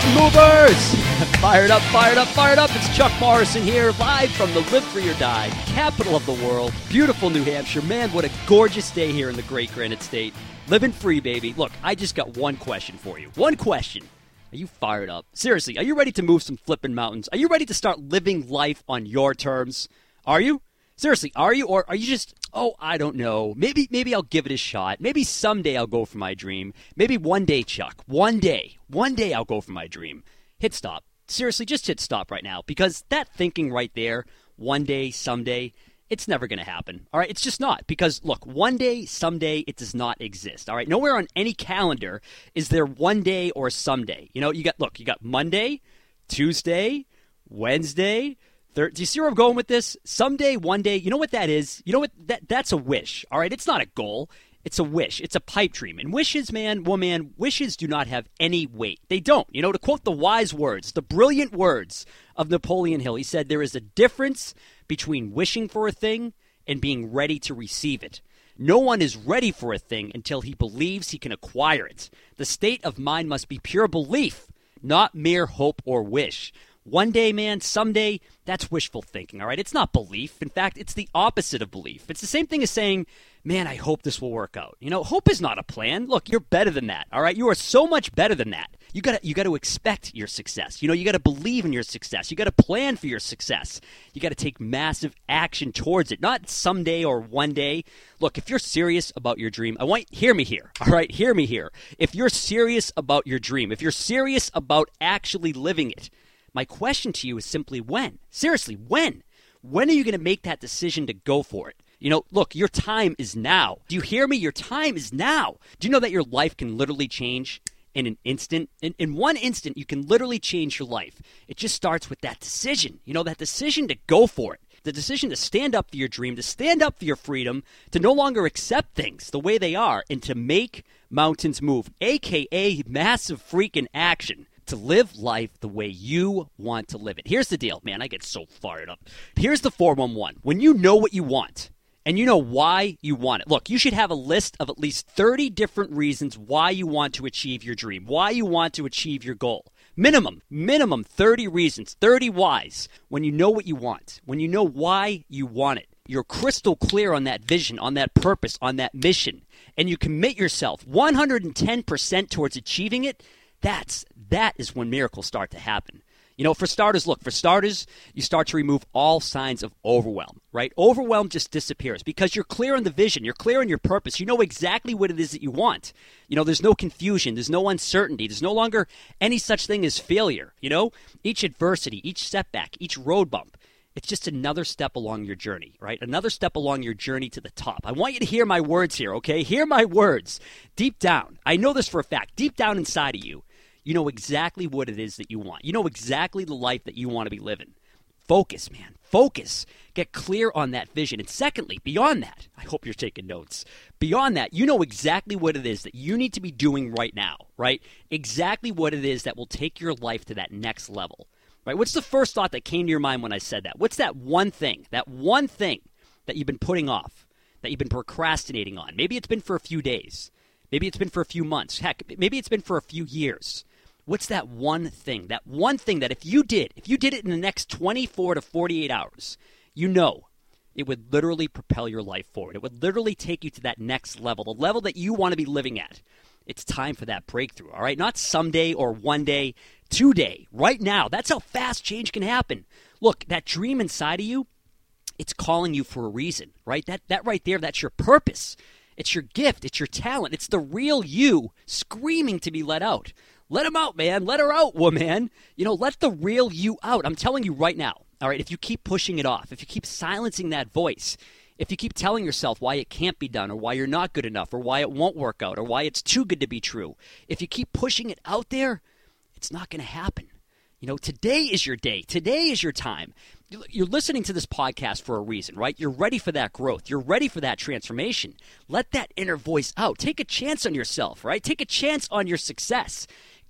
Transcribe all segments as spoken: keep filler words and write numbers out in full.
Mountain Movers! Fired up, fired up, fired up. It's Chuck Morrison here, live from the Live Free or Die, capital of the world, beautiful New Hampshire. Man, what a gorgeous day here in the great Granite State. Living free, baby. Look, I just got one question for you. One question. Are you fired up? Seriously, are you ready to move some flipping mountains? Are you ready to start living life on your terms? Are you? Seriously, are you? Or are you just, oh, I don't know. Maybe maybe I'll give it a shot. Maybe someday I'll go for my dream. Maybe one day, Chuck. One day. One day I'll go for my dream. Hit stop. Seriously, just hit stop right now. Because that thinking right there, one day, someday, it's never going to happen. All right? It's just not. Because, look, one day, someday, it does not exist. All right? Nowhere on any calendar is there one day or someday. You know, you got, look, you got Monday, Tuesday, Wednesday. Thir- Do you see where I'm going with this? Someday, one day, you know what that is? You know what? That That's a wish. All right? It's not a goal. It's a wish. It's a pipe dream. And wishes, man, well, man, wishes do not have any weight. They don't. You know, to quote the wise words, the brilliant words of Napoleon Hill, he said, there is a difference between wishing for a thing and being ready to receive it. No one is ready for a thing until he believes he can acquire it. The state of mind must be pure belief, not mere hope or wish. One day, man, someday, that's wishful thinking, all right? It's not belief. In fact, it's the opposite of belief. It's the same thing as saying, man, I hope this will work out. You know, hope is not a plan. Look, you're better than that, all right? You are so much better than that. You got to you got to expect your success. You know, you got to believe in your success. You got to plan for your success. You got to take massive action towards it, not someday or one day. Look, if you're serious about your dream, I want hear me here. All right, hear me here. If you're serious about your dream, if you're serious about actually living it, my question to you is simply when? Seriously, when? When are you going to make that decision to go for it? You know, look, your time is now. Do you hear me? Your time is now. Do you know that your life can literally change in an instant? In, in one instant, you can literally change your life. It just starts with that decision. You know, that decision to go for it. The decision to stand up for your dream, to stand up for your freedom, to no longer accept things the way they are, and to make mountains move, a k a massive freaking action. To live life the way you want to live it. Here's the deal, man. I get so fired up. Here's the four one one. When you know what you want and you know why you want it. Look, you should have a list of at least thirty different reasons why you want to achieve your dream, why you want to achieve your goal. Minimum, minimum thirty reasons, thirty whys. When you know what you want, when you know why you want it, you're crystal clear on that vision, on that purpose, on that mission, and you commit yourself one hundred ten percent towards achieving it, That's that is when miracles start to happen. You know, for starters, look, for starters, you start to remove all signs of overwhelm, right? Overwhelm just disappears because you're clear on the vision. You're clear on your purpose. You know exactly what it is that you want. You know, there's no confusion. There's no uncertainty. There's no longer any such thing as failure. You know, each adversity, each setback, each road bump, it's just another step along your journey, right? Another step along your journey to the top. I want you to hear my words here, okay? Hear my words. Deep down, I know this for a fact, deep down inside of you, you know exactly what it is that you want. You know exactly the life that you want to be living. Focus, man. Focus. Get clear on that vision. And secondly, beyond that, I hope you're taking notes. Beyond that, you know exactly what it is that you need to be doing right now, right? Exactly what it is that will take your life to that next level, right? What's the first thought that came to your mind when I said that? What's that one thing, that one thing that you've been putting off, that you've been procrastinating on? Maybe it's been for a few days. Maybe it's been for a few months. Heck, maybe it's been for a few years. What's that one thing, that one thing that if you did, if you did it in the next twenty-four to forty-eight hours, you know it would literally propel your life forward. It would literally take you to that next level, the level that you want to be living at. It's time for that breakthrough, all right? Not someday or one day, today, right now. That's how fast change can happen. Look, that dream inside of you, it's calling you for a reason, right? That that right there, that's your purpose. It's your gift. It's your talent. It's the real you screaming to be let out. Let him out, man. Let her out, woman. You know, let the real you out. I'm telling you right now, all right, if you keep pushing it off, if you keep silencing that voice, if you keep telling yourself why it can't be done or why you're not good enough or why it won't work out or why it's too good to be true, if you keep pushing it out there, it's not going to happen. You know, today is your day. Today is your time. You're listening to this podcast for a reason, right? You're ready for that growth. You're ready for that transformation. Let that inner voice out. Take a chance on yourself, right? Take a chance on your success.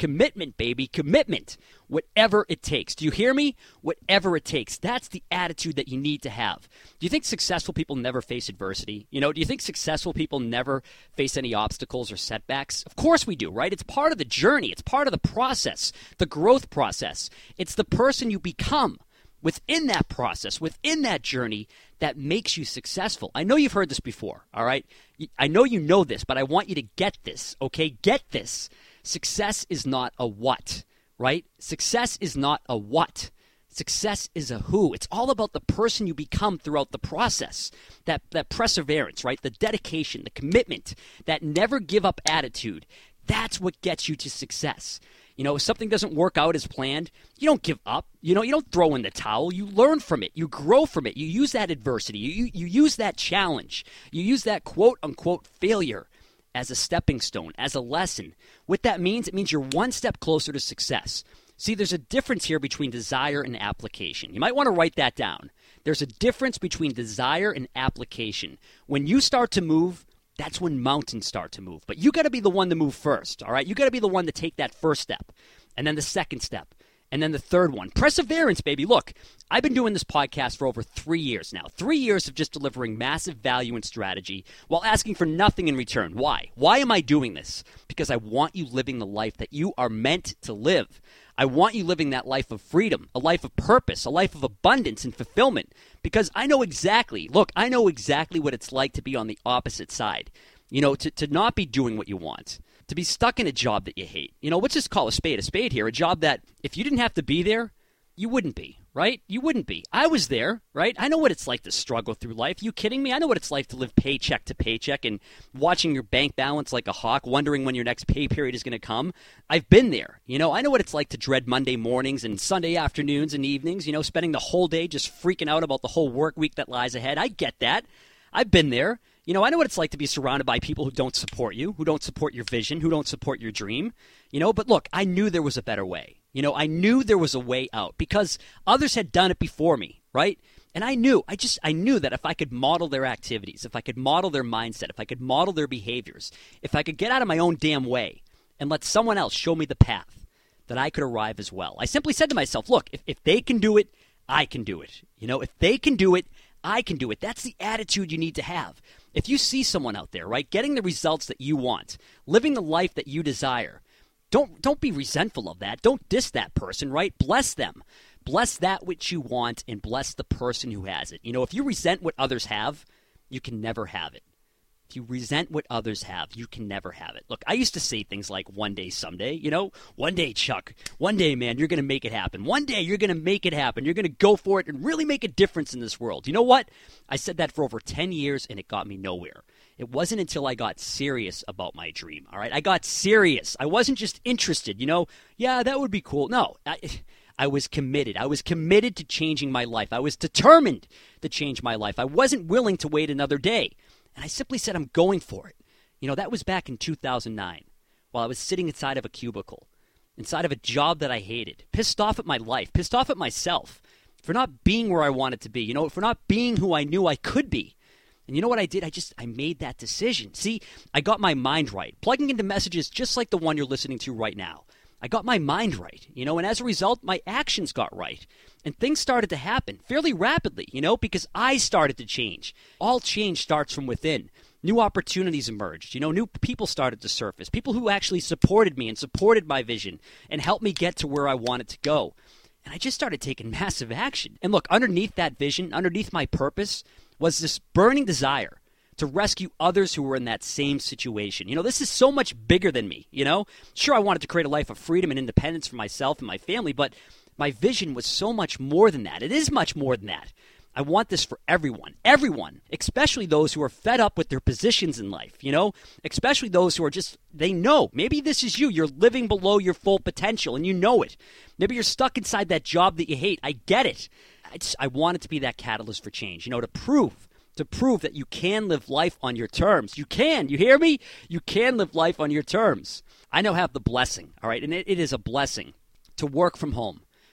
Commitment, baby, commitment. Whatever it takes. Do you hear me? Whatever it takes. That's the attitude that you need to have. Do you think successful people never face adversity? You know, do you think successful people never face any obstacles or setbacks? Of course we do, right? It's part of the journey. It's part of the process, the growth process. It's the person you become within that process, within that journey, that makes you successful. I know you've heard this before, all right? I know you know this, but I want you to get this, okay? Get this. Success is not a what, right? Success is not a what. Success is a who. It's all about the person you become throughout the process. That that perseverance, right? The dedication, the commitment, that never give up attitude. That's what gets you to success. You know, if something doesn't work out as planned, you don't give up. You know, you don't throw in the towel. You learn from it. You grow from it. You use that adversity. You, you, you use that challenge. You use that quote-unquote failure as a stepping stone, as a lesson. What that means, it means you're one step closer to success. See, there's a difference here between desire and application. You might want to write that down. There's a difference between desire and application. When you start to move, that's when mountains start to move. But you got to be the one to move first, all right? You got to be the one to take that first step, and then the second step, and then the third one. Perseverance, baby. Look, I've been doing this podcast for over three years now. Three years of just delivering massive value and strategy while asking for nothing in return. Why? Why am I doing this? Because I want you living the life that you are meant to live. I want you living that life of freedom, a life of purpose, a life of abundance and fulfillment. Because I know exactly, look, I know exactly what it's like to be on the opposite side. You know, to, to not be doing what you want. To be stuck in a job that you hate. You know, let's just call a spade a spade here. A job that if you didn't have to be there, you wouldn't be, right? You wouldn't be. I was there, right? I know what it's like to struggle through life. You kidding me? I know what it's like to live paycheck to paycheck and watching your bank balance like a hawk, wondering when your next pay period is going to come. I've been there. You know, I know what it's like to dread Monday mornings and Sunday afternoons and evenings, you know, spending the whole day just freaking out about the whole work week that lies ahead. I get that. I've been there. You know, I know what it's like to be surrounded by people who don't support you, who don't support your vision, who don't support your dream. You know, but look, I knew there was a better way. You know, I knew there was a way out because others had done it before me, right? And I knew, I just, I knew that if I could model their activities, if I could model their mindset, if I could model their behaviors, if I could get out of my own damn way and let someone else show me the path, that I could arrive as well. I simply said to myself, look, if, if they can do it, I can do it. You know, if they can do it, I can do it. That's the attitude you need to have. If you see someone out there, right, getting the results that you want, living the life that you desire, don't don't be resentful of that. Don't diss that person, right? Bless them. Bless that which you want and bless the person who has it. You know, if you resent what others have, you can never have it. If you resent what others have, you can never have it. Look, I used to say things like one day, someday, you know, one day, Chuck, one day, man, you're going to make it happen. One day, you're going to make it happen. You're going to go for it and really make a difference in this world. You know what? I said that for over ten years, and it got me nowhere. It wasn't until I got serious about my dream, all right? I got serious. I wasn't just interested, you know, yeah, that would be cool. No, I, I was committed. I was committed to changing my life. I was determined to change my life. I wasn't willing to wait another day. And I simply said, I'm going for it. You know, that was back in two thousand nine, while I was sitting inside of a cubicle, inside of a job that I hated, pissed off at my life, pissed off at myself for not being where I wanted to be, you know, for not being who I knew I could be. And you know what I did? I just, I made that decision. See, I got my mind right, plugging into messages just like the one you're listening to right now. I got my mind right, you know, and as a result, my actions got right. And things started to happen fairly rapidly, you know, because I started to change. All change starts from within. New opportunities emerged, you know, new people started to surface, people who actually supported me and supported my vision and helped me get to where I wanted to go. And I just started taking massive action. And look, underneath that vision, underneath my purpose, was this burning desire to rescue others who were in that same situation. You know, this is so much bigger than me, you know? Sure, I wanted to create a life of freedom and independence for myself and my family, but my vision was so much more than that. It is much more than that. I want this for everyone, everyone, especially those who are fed up with their positions in life, you know, especially those who are just, they know, maybe this is you, you're living below your full potential and you know it. Maybe you're stuck inside that job that you hate. I get it. I, just, I want it to be that catalyst for change, you know, to prove to prove that you can live life on your terms. You can. You hear me? You can live life on your terms. I now have the blessing, all right, and it, it is a blessing to work from home,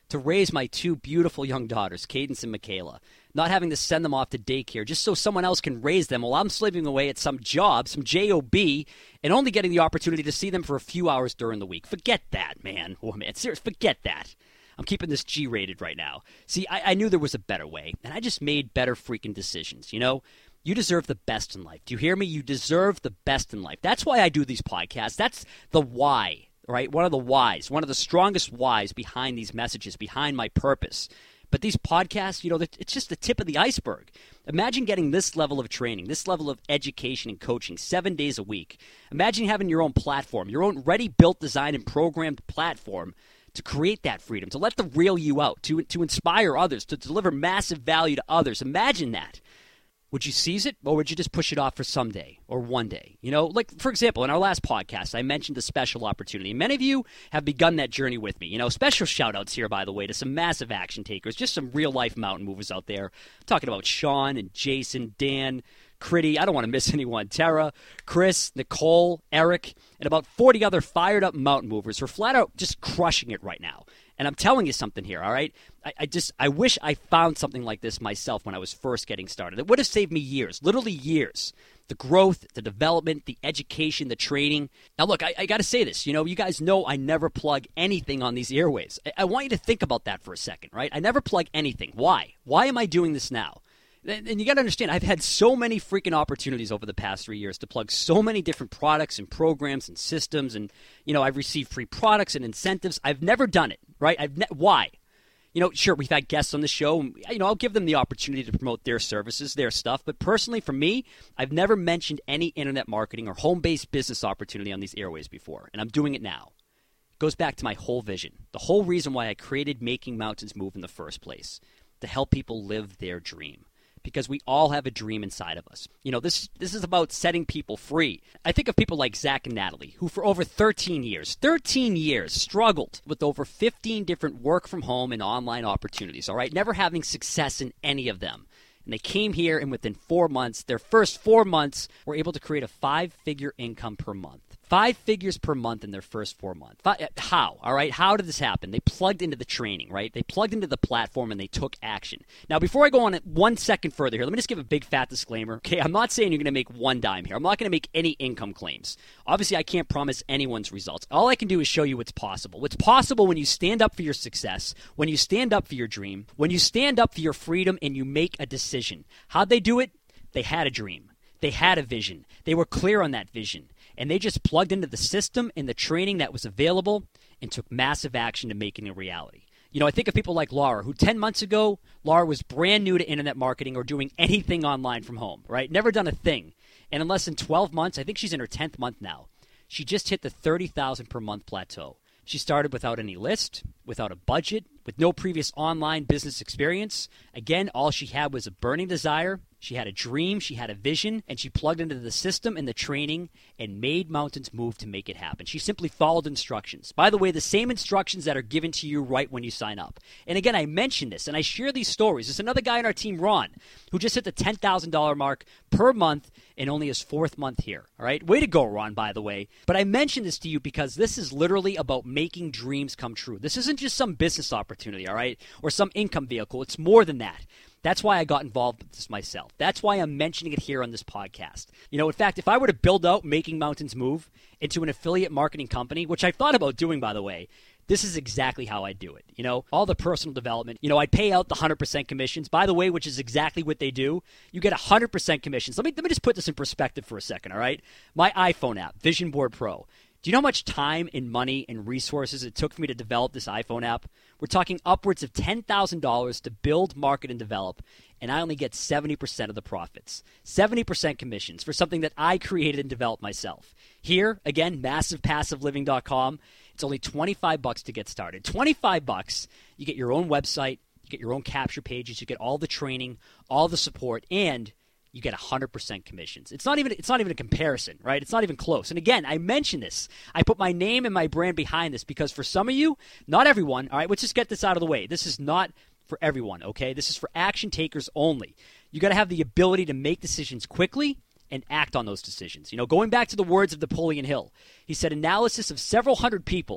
to raise my two beautiful young daughters, Cadence and Michaela, not having to send them off to daycare just so someone else can raise them while I'm slaving away at some job, some job, and only getting the opportunity to see them for a few hours during the week. Forget that, man. Oh, man, serious, forget that. I'm keeping this G-rated right now. See, I, I knew there was a better way, and I just made better freaking decisions, you know? You deserve the best in life. Do you hear me? You deserve the best in life. That's why I do these podcasts. That's the why, right? One of the whys, one of the strongest whys behind these messages, behind my purpose. But these podcasts, you know, it's just the tip of the iceberg. Imagine getting this level of training, this level of education and coaching seven days a week. Imagine having your own platform, your own ready-built, designed, and programmed platform to create that freedom, to let the real you out, to, to inspire others, to deliver massive value to others. Imagine that. Would you seize it, or would you just push it off for someday or one day? You know, like, for example, in our last podcast, I mentioned a special opportunity. Many of you have begun that journey with me. You know, special shout-outs here, by the way, to some massive action takers, just some real-life mountain movers out there. I'm talking about Sean and Jason, Dan, Critty, I don't want to miss anyone, Tara, Chris, Nicole, Eric, and about forty other fired-up mountain movers who are flat-out just crushing it right now. And I'm telling you something here, all right? I, I just, I wish I found something like this myself when I was first getting started. It would have saved me years, literally years. The growth, the development, the education, the training. Now, look, I, I got to say this. You know, you guys know I never plug anything on these airwaves. I, I want you to think about that for a second, right? I never plug anything. Why? Why am I doing this now? And you got to understand, I've had so many freaking opportunities over the past three years to plug so many different products and programs and systems. And, you know, I've received free products and incentives. I've never done it, right? I've ne- Why? You know, sure, we've had guests on the show. And, you know, I'll give them the opportunity to promote their services, their stuff. But personally, for me, I've never mentioned any internet marketing or home-based business opportunity on these airways before. And I'm doing it now. It goes back to my whole vision, the whole reason why I created Making Mountains Move in the first place, to help people live their dream. Because we all have a dream inside of us. You know, this this is about setting people free. I think of people like Zach and Natalie, who for over thirteen years, thirteen years, struggled with over fifteen different work-from-home and online opportunities, all right? Never having success in any of them. And they came here, and within four months, their first four months, were able to create a five-figure income per month. Five figures per month in their first four months. How? All right? How did this happen? They plugged into the training, right? They plugged into the platform and they took action. Now, before I go on it one second further here, let me just give a big fat disclaimer. Okay, I'm not saying you're going to make one dime here. I'm not going to make any income claims. Obviously, I can't promise anyone's results. All I can do is show you what's possible. What's possible when you stand up for your success, when you stand up for your dream, when you stand up for your freedom and you make a decision. How'd they do it? They had a dream. They had a vision. They were clear on that vision. And they just plugged into the system and the training that was available and took massive action to making it a reality. You know, I think of people like Laura, who ten months ago, Laura was brand new to internet marketing or doing anything online from home, right? Never done a thing. And in less than twelve months, I think she's in her tenth month now, she just hit the thirty thousand dollars per month plateau. She started without any list, without a budget, with no previous online business experience. Again, all she had was a burning desire. She had a dream, she had a vision, and she plugged into the system and the training and made mountains move to make it happen. She simply followed instructions. By the way, the same instructions that are given to you right when you sign up. And again, I mention this, and I share these stories. There's another guy on our team, Ron, who just hit the ten thousand dollars mark per month in only his fourth month here. All right? Way to go, Ron, by the way. But I mention this to you because this is literally about making dreams come true. This isn't just some business opportunity, all right, or some income vehicle. It's more than that. That's why I got involved with this myself. That's why I'm mentioning it here on this podcast. You know, in fact, if I were to build out Making Mountains Move into an affiliate marketing company, which I've thought about doing, by the way, this is exactly how I do it. You know, all the personal development. You know, I'd pay out the one hundred percent commissions, by the way, which is exactly what they do. You get one hundred percent commissions. Let me, let me just put this in perspective for a second, all right? My iPhone app, Vision Board Pro. Do you know how much time and money and resources it took for me to develop this iPhone app? We're talking upwards of ten thousand dollars to build, market, and develop, and I only get seventy percent of the profits. seventy percent commissions for something that I created and developed myself. Here, again, massive passive living dot com. It's only twenty-five bucks to get started. twenty-five bucks, you get your own website, you get your own capture pages, you get all the training, all the support, and you get one hundred percent commissions. It's not even it's not even a comparison, right? It's not even close. And again, I mention this. I put my name and my brand behind this because for some of you, not everyone, all right, let's just get this out of the way. This is not for everyone, okay? This is for action takers only. You got to have the ability to make decisions quickly and act on those decisions. You know, going back to the words of Napoleon Hill, he said, analysis of several hundred people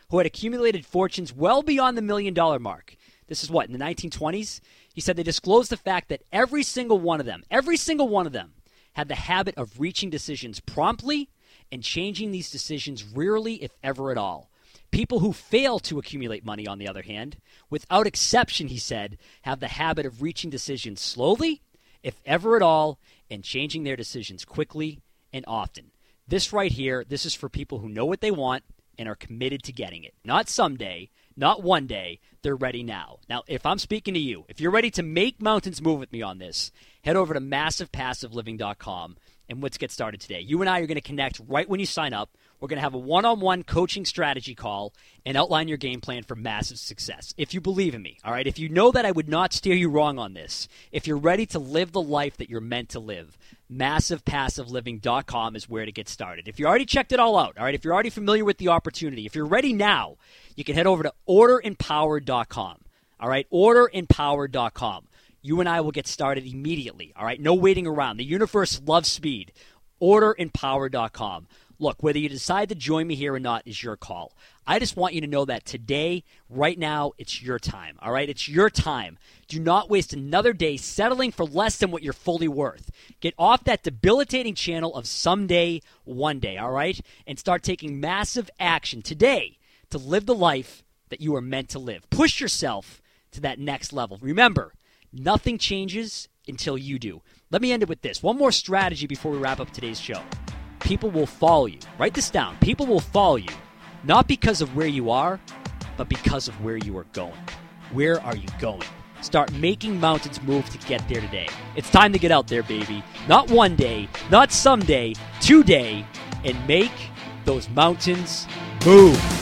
who had accumulated fortunes well beyond the million dollar mark. This is what, in the nineteen twenties? He said they disclosed the fact that every single one of them, every single one of them, had the habit of reaching decisions promptly and changing these decisions rarely, if ever at all. People who fail to accumulate money, on the other hand, without exception, he said, have the habit of reaching decisions slowly, if ever at all, and changing their decisions quickly and often. This right here, this is for people who know what they want and are committed to getting it. Not someday, not one day, they're ready now. Now, if I'm speaking to you, if you're ready to make mountains move with me on this, head over to massive passive living dot com and let's get started today. You and I are going to connect right when you sign up. We're going to have a one-on-one coaching strategy call and outline your game plan for massive success. If you believe in me, all right? If you know that I would not steer you wrong on this, if you're ready to live the life that you're meant to live, massive passive living dot com is where to get started. If you already checked it all out, all right, if you're already familiar with the opportunity, if you're ready now, you can head over to order empowered dot com, all right? order empowered dot com. You and I will get started immediately, all right? No waiting around. The universe loves speed. order empowered dot com. Look, whether you decide to join me here or not is your call. I just want you to know that today, right now, it's your time, all right? It's your time. Do not waste another day settling for less than what you're fully worth. Get off that debilitating channel of someday, one day, all right? And start taking massive action today to live the life that you are meant to live. Push yourself to that next level. Remember, nothing changes until you do. Let me end it with this. One more strategy before we wrap up today's show. People will follow you. Write this down. People will follow you, not because of where you are, but because of where you are going. Where are you going? Start making mountains move to get there today. It's time to get out there, baby. Not one day, not someday, today, and make those mountains move.